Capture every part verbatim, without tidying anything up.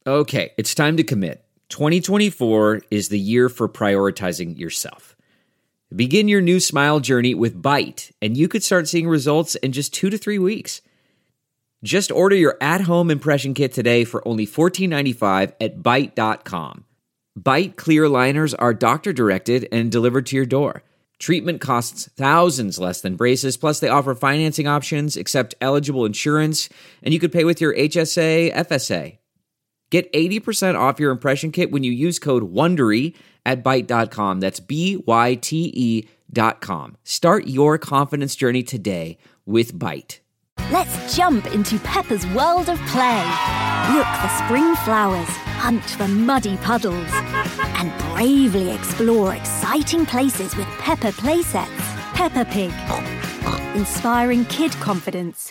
Okay, it's time to commit. twenty twenty-four is the year for prioritizing yourself. Begin your new smile journey with Byte, and you could start seeing results in just two to three weeks. Just order your at-home impression kit today for only fourteen ninety-five at byte dot com. Byte clear aligners are doctor-directed and delivered to your door. Treatment costs thousands less than braces, plus they offer financing options, accept eligible insurance, and you could pay with your H S A, F S A. Get eighty percent off your impression kit when you use code WONDERY at byte dot com. That's B Y T E dot com. Start your confidence journey today with Byte. Let's jump into Peppa's world of play. Look for spring flowers, hunt for muddy puddles, and bravely explore exciting places with Peppa playsets. Peppa Pig, inspiring kid confidence.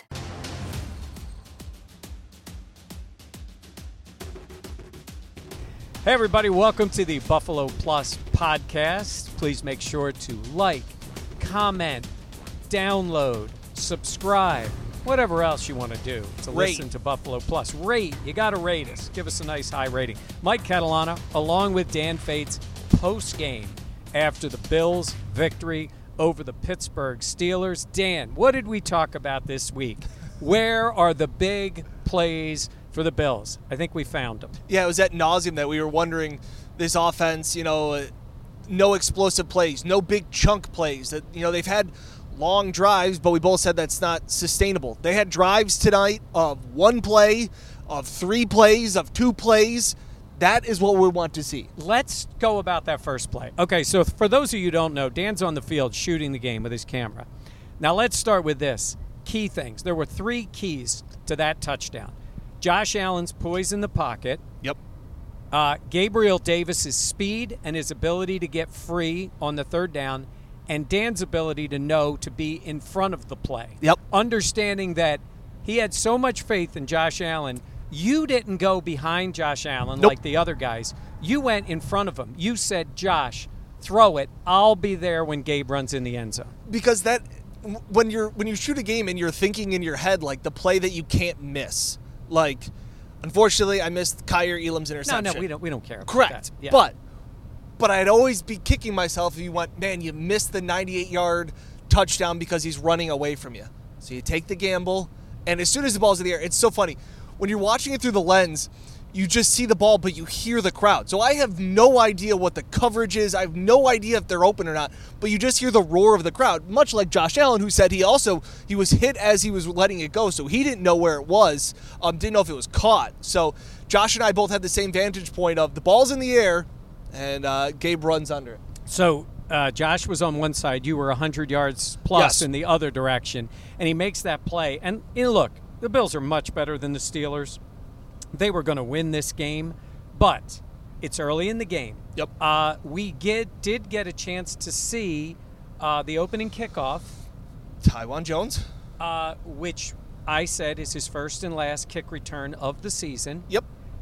Hey everybody, welcome to the Buffalo Plus podcast. Please make sure to like, comment, download, subscribe, whatever else you want to do to rate. Listen to Buffalo Plus. Rate. You got to rate us. Give us a nice high rating. Mike Catalana, along with Dan Fates, post-game after the Bills' victory over the Pittsburgh Steelers. Dan, what did we talk about this week? Where are the big plays for the Bills? I think we found them. Yeah, it was at nauseum that we were wondering this offense, you know, uh, no explosive plays, no big chunk plays. That you know, they've had long drives, but we both said that's not sustainable. They had drives tonight of one play, of three plays, of two plays. That is what we want to see. Let's go about that first play. Okay, so for those of you who don't know, Dan's on the field shooting the game with his camera. Now let's start with this. Key things. There were three keys to that touchdown. Josh Allen's poise in the pocket. Yep. Uh, Gabriel Davis's speed and his ability to get free on the third down, and Dan's ability to know to be in front of the play. Yep. Understanding that he had so much faith in Josh Allen, you didn't go behind Josh Allen nope. like the other guys. You went in front of him. You said, Josh, throw it. I'll be there when Gabe runs in the end zone. Because that when you're when you shoot a game and you're thinking in your head like the play that you can't miss. Like, unfortunately, I missed Kyer Elam's interception. No, no, we don't. We don't care. About Correct, that. Yeah. but but I'd always be kicking myself if you went, man, you missed the ninety-eight yard touchdown because he's running away from you. So you take the gamble, and as soon as the ball's in the air, it's so funny when you're watching it through the lens. You just see the ball, but you hear the crowd. So I have no idea what the coverage is. I have no idea if they're open or not. But you just hear the roar of the crowd, much like Josh Allen, who said he also he was hit as he was letting it go, so he didn't know where it was, um, didn't know if it was caught. So Josh and I both had the same vantage point of the ball's in the air, and uh, Gabe runs under it. So uh, Josh was on one side. You were one hundred yards plus yes. in the other direction, and he makes that play. And you know, look, the Bills are much better than the Steelers. They were going to win this game, but it's early in the game. Yep. Uh, we get, did get a chance to see uh, the opening kickoff. Taiwan Jones. Uh, which I said is his first and last kick return of the season. Yep.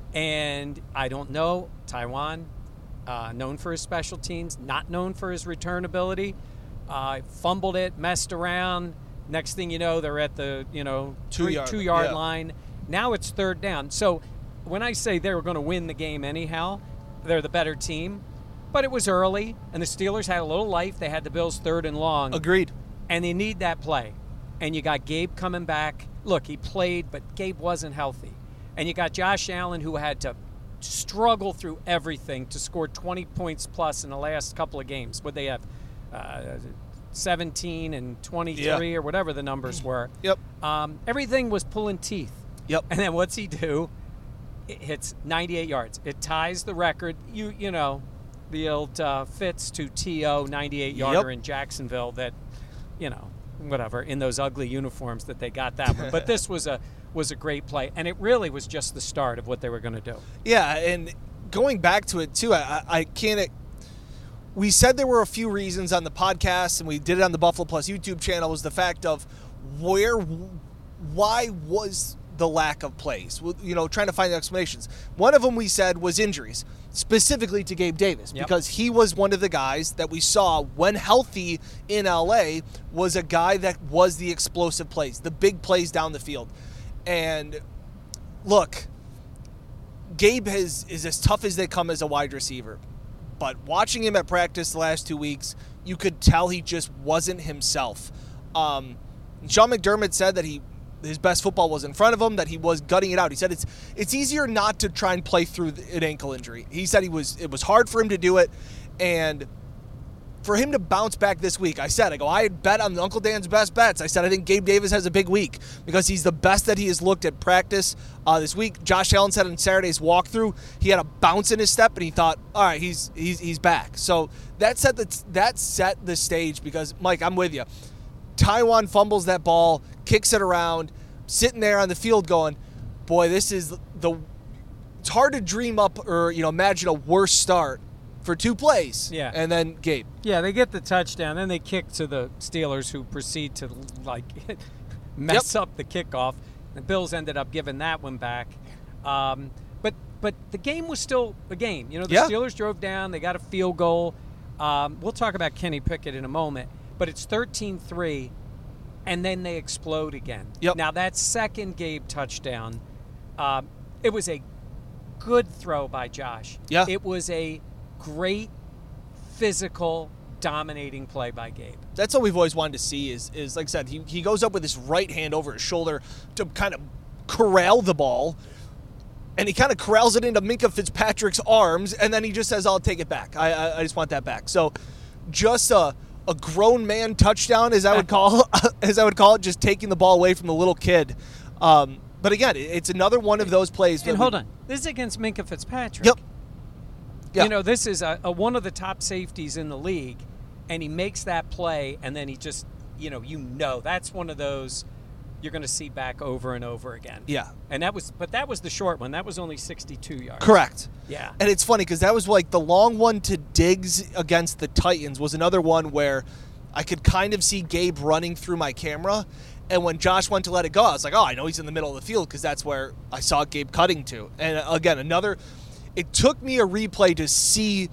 And I don't know, Taiwan, uh, known for his special teams, not known for his return ability. Uh, fumbled it, messed around. Next thing you know, they're at the, you know, two three, yard, two yard yeah. line. Now it's third down. So when I say they were going to win the game anyhow, they're the better team. But it was early, and the Steelers had a little life. They had the Bills third and long. Agreed. And they need that play. And you got Gabe coming back. Look, he played, but Gabe wasn't healthy. And you got Josh Allen, who had to struggle through everything to score twenty points plus in the last couple of games. Would they have uh, seventeen and twenty-three yeah. or whatever the numbers were? Yep. Um, everything was pulling teeth. Yep. And then what's he do? It hits ninety-eight yards. It ties the record. You you know, the old uh, Fitz to T O ninety-eight yarder yep. in Jacksonville that, you know, whatever, in those ugly uniforms that they got that one. But this was a was a great play, and it really was just the start of what they were going to do. Yeah, and going back to it, too, I, I can't – we said there were a few reasons on the podcast, and we did it on the Buffalo Plus YouTube channel, was the fact of where – why was – the lack of plays, you know, trying to find explanations. One of them we said was injuries, specifically to Gabe Davis, yep. because he was one of the guys that we saw when healthy in L A was a guy that was the explosive plays, the big plays down the field. And look, Gabe has, is as tough as they come as a wide receiver. But watching him at practice the last two weeks, you could tell he just wasn't himself. Um, Sean McDermott said that he his best football was in front of him, that he was gutting it out. He said it's it's easier not to try and play through an ankle injury. He said he was it was hard for him to do it, and for him to bounce back this week, I said, I go, I had bet on Uncle Dan's best bets. I said I think Gabe Davis has a big week because he's the best that he has looked at practice uh, this week. Josh Allen said on Saturday's walkthrough he had a bounce in his step, and he thought, all right, he's he's he's back. So that set the that set the stage because Mike, I'm with you. Taiwan fumbles that ball, kicks it around, sitting there on the field going, boy, this is the it's hard to dream up or, you know, imagine a worse start for two plays. Yeah. And then Gabe. Yeah, they get the touchdown, then they kick to the Steelers, who proceed to, like, mess Yep. up the kickoff. The Bills ended up giving that one back. Um, but but the game was still a game. You know, the Yeah. Steelers drove down. They got a field goal. Um, we'll talk about Kenny Pickett in a moment. But it's thirteen three, and then they explode again. Yep. Now, that second Gabe touchdown, um, it was a good throw by Josh. Yeah. It was a great physical, dominating play by Gabe. That's what we've always wanted to see is, is like I said, he, he goes up with his right hand over his shoulder to kind of corral the ball, and he kind of corrals it into Minkah Fitzpatrick's arms, and then he just says, I'll take it back. I I, I just want that back. So just a, a grown man touchdown, as I would call as I would call it, just taking the ball away from the little kid. Um, but again, it's another one of those plays. And that hold we, on. This is against Minkah Fitzpatrick. Yep. Yeah. You know, this is a, a one of the top safeties in the league, and he makes that play, and then he just, you know, you know, that's one of those you're going to see back over and over again. Yeah. And that was, but that was the short one. That was only sixty-two yards. Correct. Yeah. And it's funny because that was like the long one to Diggs against the Titans was another one where I could kind of see Gabe running through my camera. And when Josh went to let it go, I was like, oh, I know he's in the middle of the field because that's where I saw Gabe cutting to. And again, another, it took me a replay to see.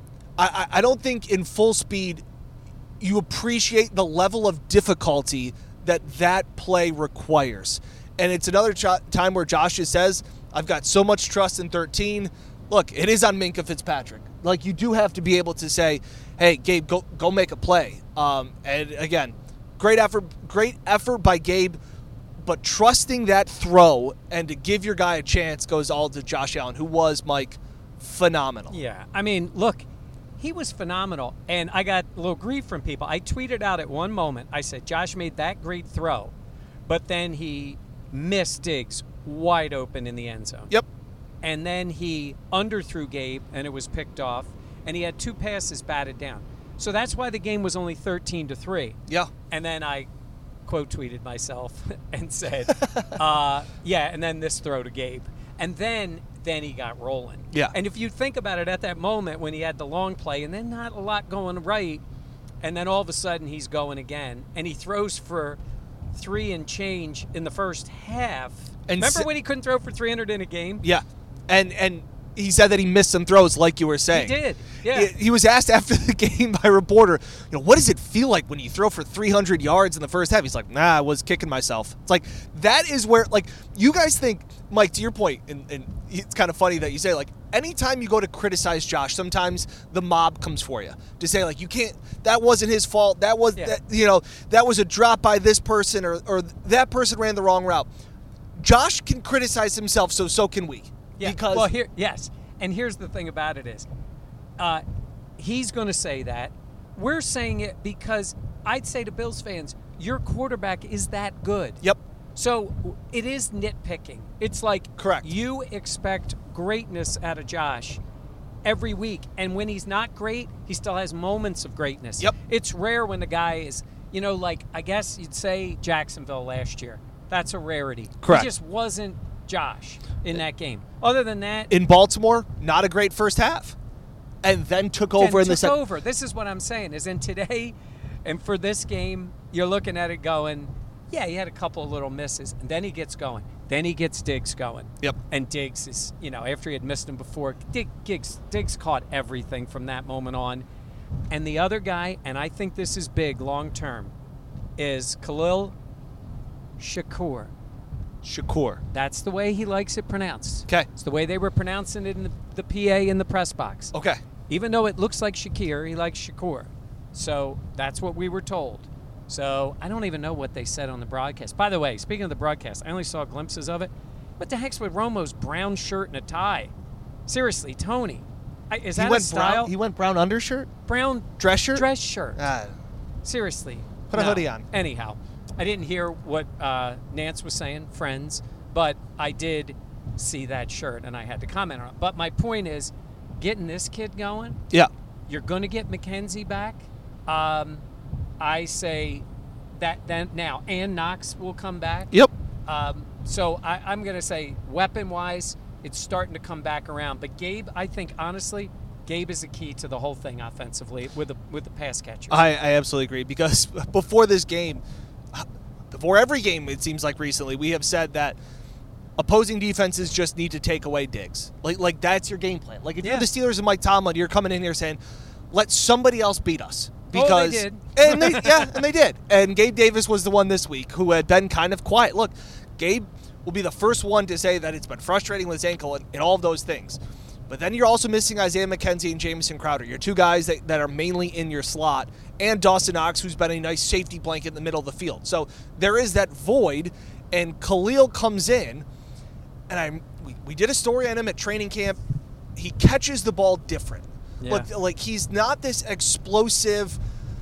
I, I don't think in full speed you appreciate the level of difficulty that that play requires. And it's another ch- time where Josh just says, I've got so much trust in thirteen. Look, it is on Minkah Fitzpatrick. Like, you do have to be able to say, hey, Gabe, go go make a play. Um, and again, great effort, great effort by Gabe, but trusting that throw and to give your guy a chance goes all to Josh Allen, who was, Mike, phenomenal. Yeah. I mean, look, he was phenomenal, and I got a little grief from people. I tweeted out at one moment, I said, Josh made that great throw, but then he missed Diggs wide open in the end zone. Yep. And then he underthrew Gabe, and it was picked off, and he had two passes batted down. So that's why the game was only thirteen to three. Yeah. And then I quote tweeted myself and said, uh, yeah, and then this throw to Gabe. And then then he got rolling. Yeah. And if you think about it, at that moment when he had the long play and then not a lot going right, and then all of a sudden he's going again, and he throws for three and change in the first half. And Remember si- when he couldn't throw for three hundred in a game? Yeah. And and he said that he missed some throws, like you were saying. He did, yeah. He, he was asked after the game by a reporter, you know, what does it feel like when you throw for three hundred yards in the first half? He's like, nah, I was kicking myself. It's like, that is where, like, you guys think, Mike, to your point, and, and it's kind of funny that you say, like, anytime you go to criticize Josh, sometimes the mob comes for you to say, like, you can't, that wasn't his fault. That was, Yeah. that, you know, that was a drop by this person, or, or that person ran the wrong route. Josh can criticize himself, so so can we. Yeah. Because well, here, yes. And here's the thing about it is, uh, he's going to say that. We're saying it because I'd say to Bills fans, your quarterback is that good. Yep. So it is nitpicking. It's like Correct. You expect greatness out of Josh every week, and when he's not great, he still has moments of greatness. Yep. It's rare when the guy is, you know, like I guess you'd say Jacksonville last year. That's a rarity. Correct. He just wasn't Josh in that game. Other than that, in Baltimore, not a great first half, and then took over in took the second. over. This is what I'm saying. Is in today, and for this game, you're looking at it going, yeah, he had a couple of little misses, and then he gets going. Then he gets Diggs going. Yep. And Diggs is, you know, after he had missed him before, Dig, Diggs, Diggs caught everything from that moment on. And the other guy, and I think this is big long term, is Khalil Shakur. Shakur. That's the way he likes it pronounced. Okay. It's the way they were pronouncing it in the, the P A in the press box. Okay. Even though it looks like Shakir, he likes Shakur. So that's what we were told. So I don't even know what they said on the broadcast. By the way, speaking of the broadcast, I only saw glimpses of it. What the heck's with Romo's brown shirt and a tie? Seriously, Tony. I, is that he went a style? Brown, he went brown undershirt? Brown Dress shirt? Dress shirt. Ah, Seriously. Put a no. hoodie on. Anyhow, I didn't hear what uh, Nance was saying, friends, but I did see that shirt, and I had to comment on it. But my point is, getting this kid going, yeah. you're going to get McKenzie back. Um, I say that then now, and Knox will come back. Yep. Um, so I, I'm going to say, weapon-wise, it's starting to come back around. But Gabe, I think, honestly, Gabe is the key to the whole thing offensively with the with the pass catchers. I, I absolutely agree, because before this game, before every game, it seems like recently, we have said that opposing defenses just need to take away Diggs. Like, like that's your game plan. Like, if Yeah. you're the Steelers and Mike Tomlin, you're coming in here saying, let somebody else beat us. Because, oh, they did. and they, yeah, and they did. And Gabe Davis was the one this week who had been kind of quiet. Look, Gabe will be the first one to say that it's been frustrating with his ankle and, and all of those things. But then you're also missing Isaiah McKenzie and Jamison Crowder. You're two guys that, that are mainly in your slot, and Dawson Knox, who's been a nice safety blanket in the middle of the field. So there is that void, and Khalil comes in, and I we, we did a story on him at training camp. He catches the ball different. Yeah. But, like, he's not this explosive,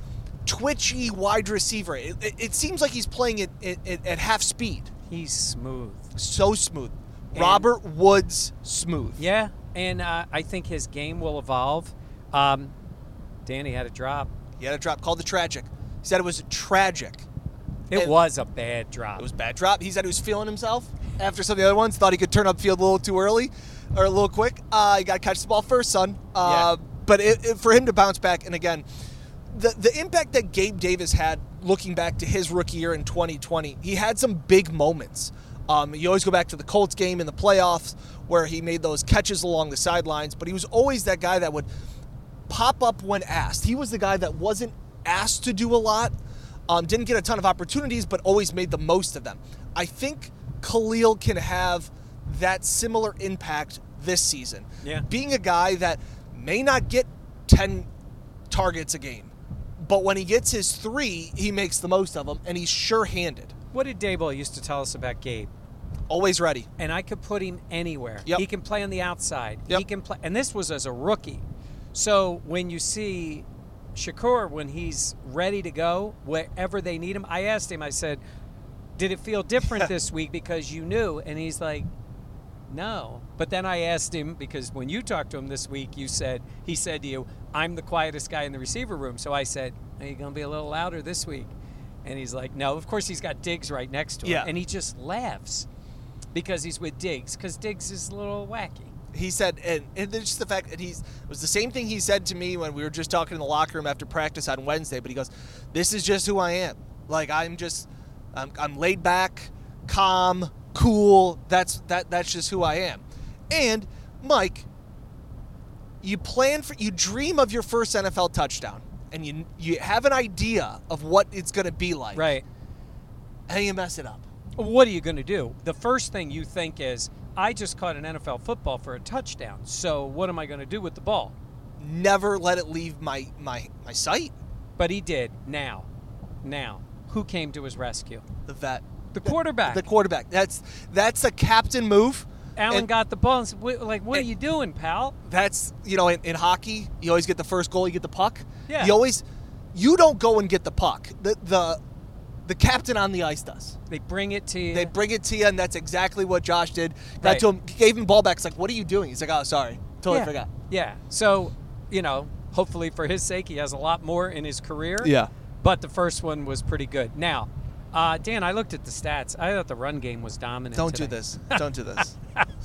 twitchy wide receiver. It, it, it seems like he's playing it at, at, at half speed. He's smooth. So smooth. And- Robert Woods smooth. Yeah, and uh, I think his game will evolve. Um, Danny had a drop. He had a drop called the tragic. He said it was tragic. It And was a bad drop. It was a bad drop. He said he was feeling himself after some of the other ones. Thought he could turn upfield a little too early or a little quick. Uh, you got to catch the ball first, son. Uh, Yeah. But it, it, for him to bounce back, and again, the the impact that Gabe Davis had looking back to his rookie year in twenty twenty, he had some big moments. Um, you always go back to the Colts game in the playoffs where he made those catches along the sidelines, but he was always that guy that would pop up when asked. He was the guy that wasn't asked to do a lot, um, didn't get a ton of opportunities, but always made the most of them. I think Khalil can have that similar impact this season. Yeah. Being a guy that may not get ten targets a game, but when he gets his three, he makes the most of them, and he's sure-handed. What did Daboll used to tell us about Gabe? Always ready. And I could put him anywhere. Yep. He can play on the outside. Yep. He can play, and this was as a rookie. So when you see Shakur, when he's ready to go, wherever they need him, I asked him, I said, did it feel different this week because you knew? And he's like, no. But then I asked him, because when you talked to him this week, you said, he said to you, I'm the quietest guy in the receiver room. So I said, are you going to be a little louder this week? And he's like, no. Of course, he's got Diggs right next to him. Yeah. And he just laughs because he's with Diggs, because Diggs is a little wacky. He said, and, and it's just the fact that he's, it was the same thing he said to me when we were just talking in the locker room after practice on Wednesday, but he goes, this is just who I am. Like, I'm just, I'm, I'm laid back, calm, cool. That's, that, that's just who I am. And, Mike, you plan for, you dream of your first N F L touchdown, and you, you have an idea of what it's going to be like. Right. And you mess it up. What are you going to do? The first thing you think is, I just caught an N F L football for a touchdown, so what am I going to do with the ball? Never let it leave my, my, my sight. But he did. Now. Now. Who came to his rescue? The vet. The quarterback. The quarterback. That's that's a captain move. Allen And got the ball and said, "Wait, like, what and- are you doing, pal? That's, you know, in, in hockey, you always get the first goal, you get the puck. Yeah. You always, you don't go and get the puck. The the the captain on the ice does. They bring it to you. They bring it to you, and that's exactly what Josh did. Got Right. to him, gave him the ball back. It's like, what are you doing? He's like, oh, sorry. Totally yeah. forgot. Yeah. So, you know, hopefully for his sake, he has a lot more in his career. Yeah. But the first one was pretty good. Now, uh, Dan, I looked at the stats. I thought the run game was dominant Don't do today. this. Don't do this.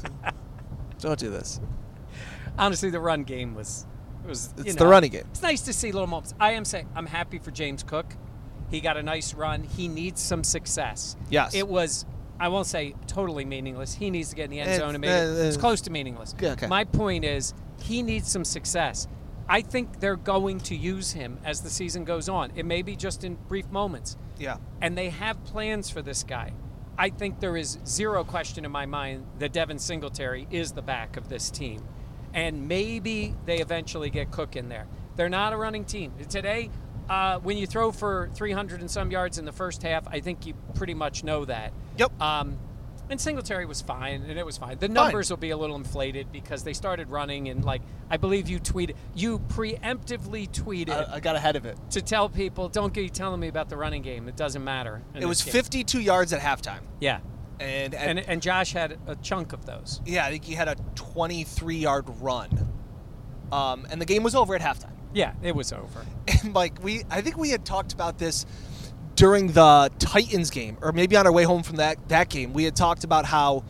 Don't do this. Honestly, the run game was was. It's you the know, running game. It's nice to see little moments. I am saying I'm happy for James Cook. He got a nice run. He needs some success. Yes. It was. I won't say totally meaningless. He needs to get in the end Eh, zone and make eh, it. It's eh. close to meaningless. Yeah, okay. My point is, he needs some success. I think they're going to use him as the season goes on. It may be just in brief moments. Yeah. And they have plans for this guy. I think there is zero question in my mind that Devin Singletary is the back of this team. And maybe they eventually get Cook in there. They're not a running team. Today, uh, when you throw for three hundred and some yards in the first half, I think you pretty much know that. Yep. Um, and Singletary was fine, and it was fine. The numbers fine. will be a little inflated because they started running, and, like, I believe you tweeted, you preemptively tweeted. I, I got ahead of it. To tell people, don't keep telling me about the running game. It doesn't matter. It was game. fifty-two yards at halftime. Yeah. And, and and Josh had a chunk of those. Yeah, I think he had a twenty-three-yard run. Um, and the game was over at halftime. Yeah, it was over. And, like, we, I think we had talked about this during the Titans game, or maybe on our way home from that, that game. We had talked about how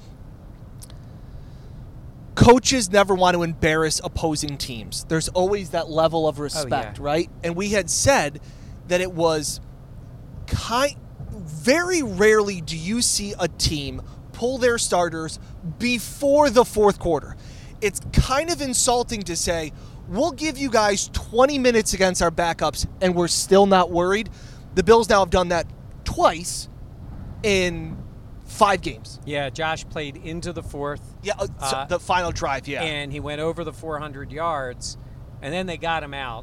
coaches never want to embarrass opposing teams. There's always that level of respect, oh, yeah. right? And we had said that it was kind, very rarely do you see a team pull their starters before the fourth quarter. It's kind of insulting to say, we'll give you guys twenty minutes against our backups, and we're still not worried. The Bills now have done that twice in five games. Yeah, Josh played into the fourth. Yeah, uh, uh, the final drive, yeah. And he went over the four hundred yards, and then they got him out.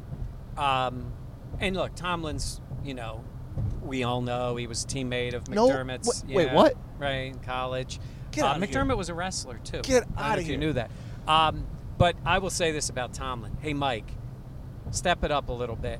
Um, and look, Tomlin's, you know, we all know he was a teammate of McDermott's. No, wait, yeah, what? Right, in college. Get uh, out of McDermott here. was a wrestler, too. Get I don't out know of if here. you knew that. Um, but I will say this about Tomlin. Hey, Mike, step it up a little bit.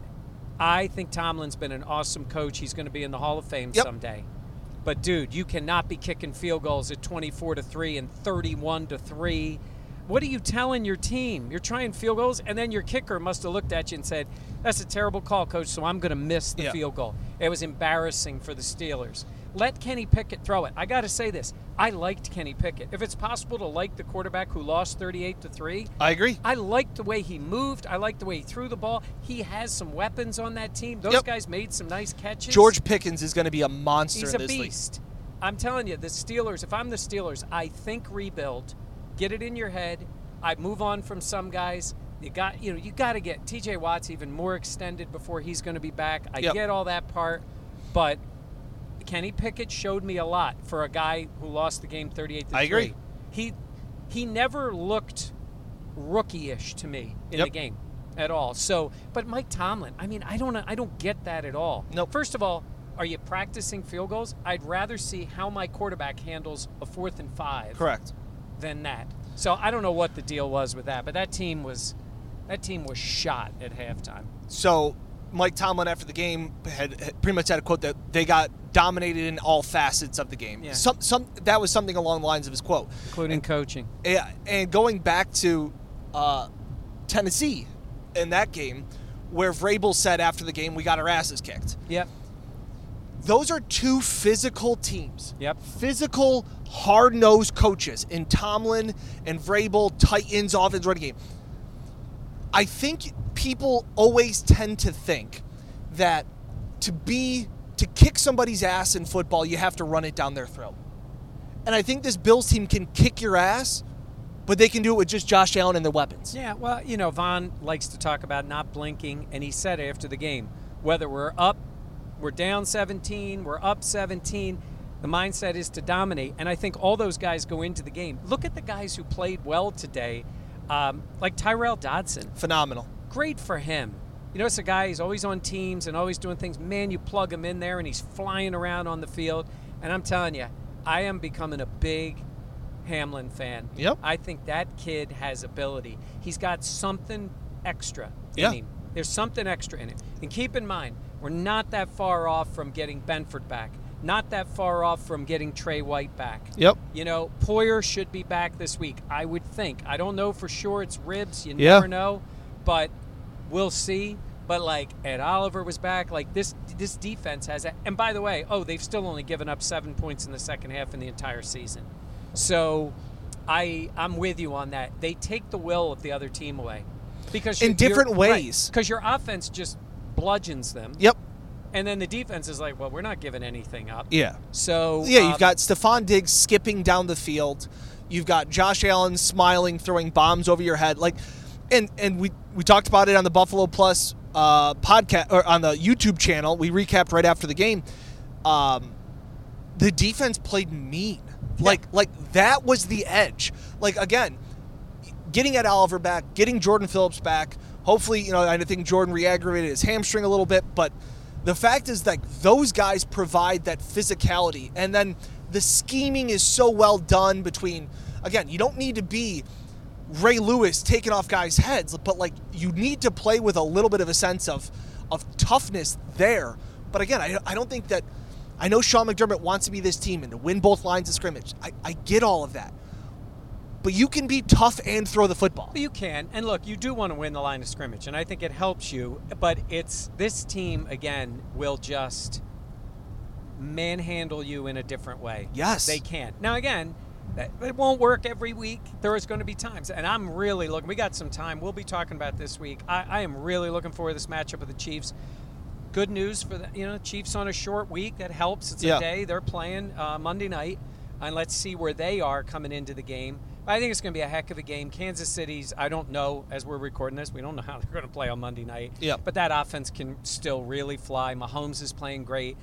I think Tomlin's been an awesome coach. He's going to be in the Hall of Fame yep. someday. But, dude, you cannot be kicking field goals at twenty-four to three and thirty-one to three. What are you telling your team? You're trying field goals, and then your kicker must have looked at you and said, that's a terrible call, coach, so I'm going to miss the yeah. field goal. It was embarrassing for the Steelers. Let Kenny Pickett throw it. I got to say this. I liked Kenny Pickett. If it's possible to like the quarterback who lost thirty-eight to three, I agree. I liked the way he moved. I liked the way he threw the ball. He has some weapons on that team. Those yep. guys made some nice catches. George Pickens is going to be a monster He's in a this beast. league. I'm telling you, the Steelers, if I'm the Steelers, I think rebuild. Get it in your head. I move on from some guys. You got, you know, you got to get T J Watt's even more extended before he's going to be back. I yep. get all that part, but Kenny Pickett showed me a lot for a guy who lost the game thirty-eight to three. I agree. He he never looked rookie-ish to me in yep. the game at all. So, but Mike Tomlin, I mean, I don't I don't get that at all. Nope. First of all, are you practicing field goals? I'd rather see how my quarterback handles a fourth and five. Correct. Than that. So I don't know what the deal was with that, but that team was that team was shot at halftime. So Mike Tomlin after the game had, had pretty much had a quote that they got dominated in all facets of the game. Yeah. Some some that was something along the lines of his quote, including and, coaching. Yeah, and going back to uh, Tennessee in that game, where Vrabel said after the game, "We got our asses kicked." Yep. Those are two physical teams. Yep. Physical, hard-nosed coaches in Tomlin and Vrabel, Titans, offense, running game. I think people always tend to think that to be to kick somebody's ass in football, you have to run it down their throat. And I think this Bills team can kick your ass, but they can do it with just Josh Allen and their weapons. Yeah, well, you know, Von likes to talk about not blinking, and he said after the game, whether we're up, we're down seventeen, we're up seventeen, the mindset is to dominate. And I think all those guys go into the game. Look at the guys who played well today, um, like Tyrell Dodson. Phenomenal. Great for him. You know, it's a guy, he's always on teams and always doing things. Man, you plug him in there and he's flying around on the field. And I'm telling you, I am becoming a big Hamlin fan. Yep. I think that kid has ability. He's got something extra in yeah. him. There's something extra in him. And keep in mind, we're not that far off from getting Benford back. Not that far off from getting Trey White back. Yep. You know, Poyer should be back this week, I would think. I don't know for sure. It's ribs. You yeah. never know. But we'll see. But, like, Ed Oliver was back. Like, this this defense has a – and, by the way, oh, they've still only given up seven points in the second half in the entire season. So I, I'm with you on that. They take the will of the other team away. because In different ways. Because right, your offense just bludgeons them. Yep. And then the defense is like, well, we're not giving anything up. Yeah. So yeah, um, you've got Stephon Diggs skipping down the field. You've got Josh Allen smiling, throwing bombs over your head. Like, and and we we talked about it on the Buffalo Plus uh, podcast or on the YouTube channel. We recapped right after the game. Um, the defense played mean. Like, yeah. like that was the edge. Like, again, getting Ed Oliver back, getting Jordan Phillips back. Hopefully, you know, I think Jordan re-aggravated his hamstring a little bit, but the fact is that those guys provide that physicality, and then the scheming is so well done between, again, you don't need to be Ray Lewis taking off guys' heads, but like you need to play with a little bit of a sense of of toughness there. But again, I, I don't think that, I know Sean McDermott wants to be this team and to win both lines of scrimmage. I, I get all of that. But you can be tough and throw the football. You can. And look, you do want to win the line of scrimmage, and I think it helps you. But it's this team, again, will just manhandle you in a different way. Yes. They can. Now, again, that, it won't work every week. There is going to be times. And I'm really looking. We got some time. We'll be talking about this week. I, I am really looking forward to this matchup with the Chiefs. Good news for the you know Chiefs on a short week. That helps. It's a yeah. day. They're playing uh, Monday night. And let's see where they are coming into the game. I think it's going to be a heck of a game. Kansas City's, I don't know, as we're recording this, we don't know how they're going to play on Monday night. Yep. But that offense can still really fly. Mahomes is playing great.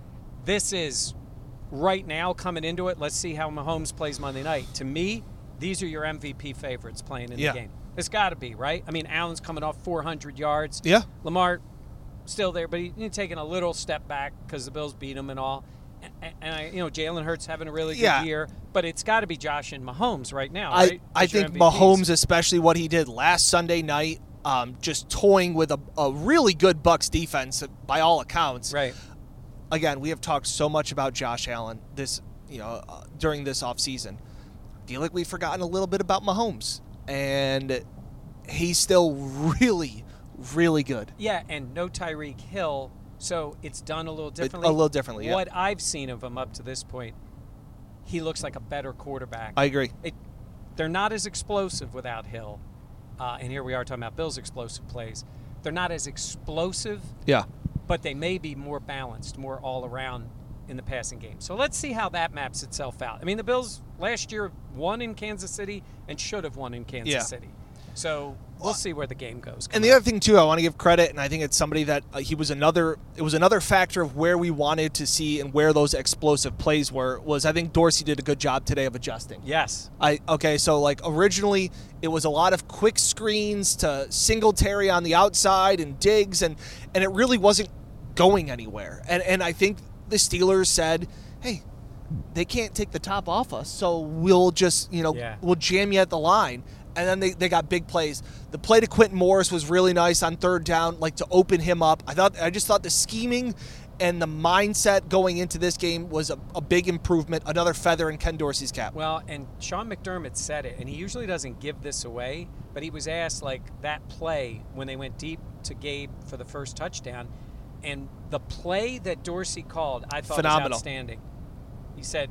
This is, right now, coming into it, let's see how Mahomes plays Monday night. To me, these are your M V P favorites playing in yeah. the game. It's got to be, right? I mean, Allen's coming off four hundred yards. Yeah. Lamar, still there, but he's taking a little step back because the Bills beat him and all. And, and I, you know, Jalen Hurts having a really good yeah. year, but it's got to be Josh and Mahomes right now. I, Right? I think Mahomes, especially what he did last Sunday night, um, just toying with a, a really good Bucs defense by all accounts. Right. Again, we have talked so much about Josh Allen this, you know, uh, during this offseason. I feel like we've forgotten a little bit about Mahomes, and he's still really, really good. Yeah, and no Tyreek Hill. So it's done a little differently. A little differently, yeah. What I've seen of him up to this point, he looks like a better quarterback. I agree. It, they're not as explosive without Hill. Uh, and here we are talking about Bill's explosive plays. They're not as explosive, yeah, but they may be more balanced, more all around in the passing game. So let's see how that maps itself out. I mean, the Bills last year won in Kansas City and should have won in Kansas yeah. City. So we'll see where the game goes. And the other thing too, I want to give credit, and I think it's somebody that uh, he was another. It was another factor of where we wanted to see and where those explosive plays were. Was I think Dorsey did a good job today of adjusting. Yes. I okay. So like originally, it was a lot of quick screens to Singletary on the outside and Diggs, and and it really wasn't going anywhere. And and I think the Steelers said, hey, they can't take the top off us, so we'll just you know yeah. we'll jam you at the line. And then they, they got big plays. The play to Quentin Morris was really nice on third down, like to open him up. I thought I just thought the scheming and the mindset going into this game was a, a big improvement, another feather in Ken Dorsey's cap. Well, and Sean McDermott said it, and he usually doesn't give this away, but he was asked, like, that play when they went deep to Gabe for the first touchdown, and the play that Dorsey called, I thought Phenomenal. was outstanding. He said,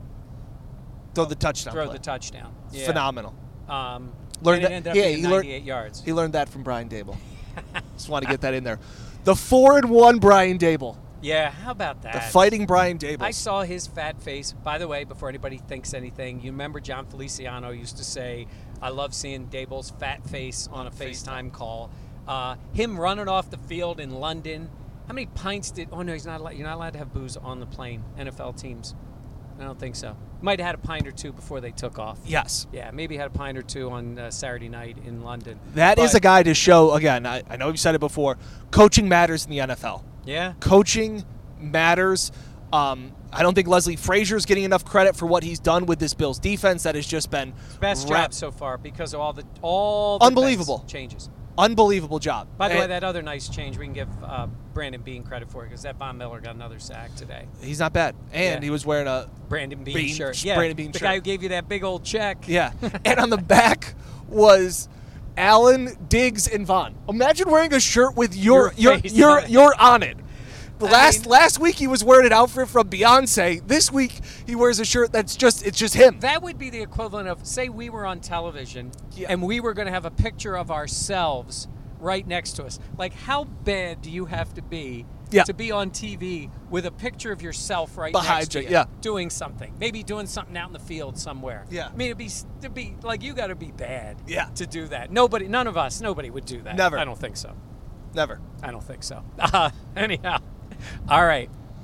throw the touchdown throw play. the touchdown. Yeah. Phenomenal. Um, Learned and that, it ended up yeah, being he ninety-eight learned, yards. He learned that from Brian Dable. Just want to get that in there. The four and one Brian Dable. Yeah, how about that? The fighting Brian Dable. I saw his fat face. By the way, before anybody thinks anything, you remember John Feliciano used to say, I love seeing Dable's fat face on a FaceTime call. Uh, him running off the field in London. How many pints did – oh, no, he's not allowed, you're not allowed to have booze on the plane, N F L teams. I don't think so. Might have had a pint or two before they took off. Yes. Yeah, maybe had a pint or two on uh, Saturday night in London. That but, is a guy to show, again, I, I know you've said it before, coaching matters in the N F L. Yeah. Coaching matters. Um, I don't think Leslie Frazier's getting enough credit for what he's done with this Bills defense that has just been best rap- job so far because of all the all the unbelievable changes. Unbelievable job. By the and way, that other nice change we can give uh, Brandon Bean credit for because that Von Miller got another sack today. He's not bad, and Yeah. he was wearing a Brandon Bean, Bean- shirt. Yeah, Brandon Bean the shirt. guy who gave you that big old check. yeah, and on the back was Allen, Diggs, and Vaughn. Imagine wearing a shirt with your Your your face your on it. your on it. The I last mean- last week he was wearing an outfit from Beyonce. This week he wears a shirt that's just it's just him. That would be the equivalent of, say we were on television Yeah. and we were going to have a picture of ourselves right next to us. Like, how bad do you have to be Yeah. to be on T V with a picture of yourself right Behind next to you, you, yeah. doing something, maybe doing something out in the field somewhere? Yeah. I mean, it'd be to be like you got to be bad. Yeah. To do that, nobody, none of us, nobody would do that. Never. I don't think so. Never. I don't think so. Uh, anyhow, all right.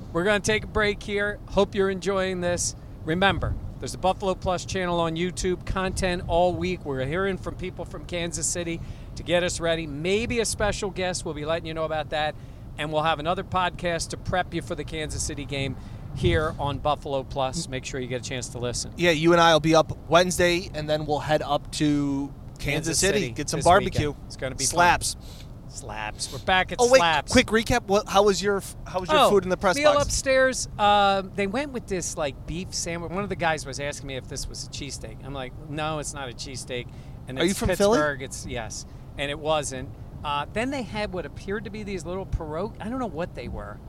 We're going to take a break here. Hope you're enjoying this. Remember, there's a Buffalo Plus channel on YouTube, content all week. We're hearing from people from Kansas City to get us ready. Maybe a special guest. We'll be letting you know about that. And we'll have another podcast to prep you for the Kansas City game here on Buffalo Plus. Make sure you get a chance to listen. Yeah, you and I will be up Wednesday, and then we'll head up to Kansas, Kansas City, City get some this barbecue. weekend. It's going to be slaps. Fun. Slaps. We're back at Oh wait, Slaps. quick recap. What? How was your How was your oh, food in the press meal box? upstairs. Uh, they went with this like beef sandwich. One of the guys was asking me if this was a cheesesteak. I'm like, no, it's not a cheesesteak. And Are it's you from Pittsburgh. Philly? It's yes, and it wasn't. Uh, then they had what appeared to be these little pierogi. I don't know what they were,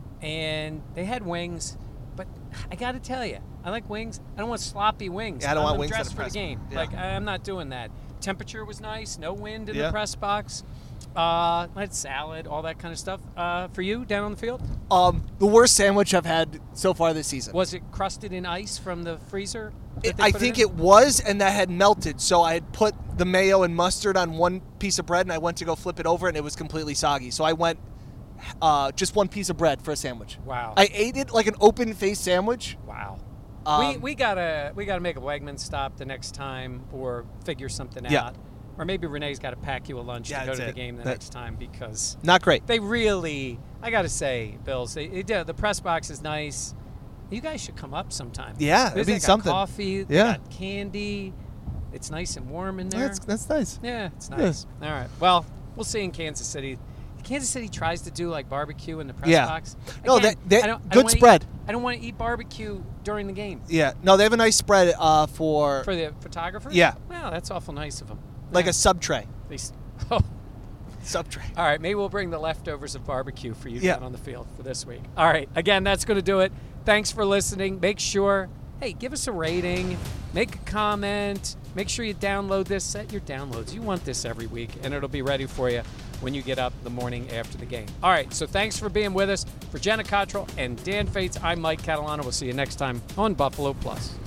and they had wings. But I got to tell you, I like wings. I don't want sloppy wings. Yeah, I don't want I'm wings in dressed the for the press game. box. Yeah. Like I'm not doing that. Temperature was nice. No wind in Yeah. the press box. Uh, I had salad, all that kind of stuff. Uh, for you, down on the field? Um, the worst sandwich I've had so far this season. Was it crusted in ice from the freezer? that It, they I put think in? it was, and that had melted. So I had put the mayo and mustard on one piece of bread, and I went to go flip it over, and it was completely soggy. So I went uh, just one piece of bread for a sandwich. Wow. I ate it like an open-faced sandwich. Wow. Um, we we gotta we gotta make a Wegman stop the next time, or figure something Yeah. out, or maybe Renee's got to pack you a lunch Yeah, to go that's to the it. game the That- next time, because Not great. they really, I gotta say, Bills, they, they did, the press box is nice. You guys should come up sometime. Yeah, They it'd be got something. Coffee, they Yeah. got candy. It's nice and warm in there. That's, that's nice. Yeah, it's nice. All right. Well, we'll see in Kansas City. Kansas City tries to do like barbecue in the press Yeah. box. No, Again, that- that- I don't, I good don't wanna spread. Eat, I don't want to eat barbecue during the game. Yeah. No, they have a nice spread uh, for, For the photographers? Yeah. Well, that's awful nice of them. like Yeah. a sub tray. They s- oh. Sub tray. All right, maybe we'll bring the leftovers of barbecue for you Yeah. down on the field for this week. All right, again, that's going to do it. Thanks for listening. Make sure, hey, give us a rating, make a comment, make sure you download this, set your downloads. You want this every week, and it'll be ready for you when you get up the morning after the game. All right, so thanks for being with us. For Jenna Cottrell and Dan Fates, I'm Mike Catalano. We'll see you next time on Buffalo Plus.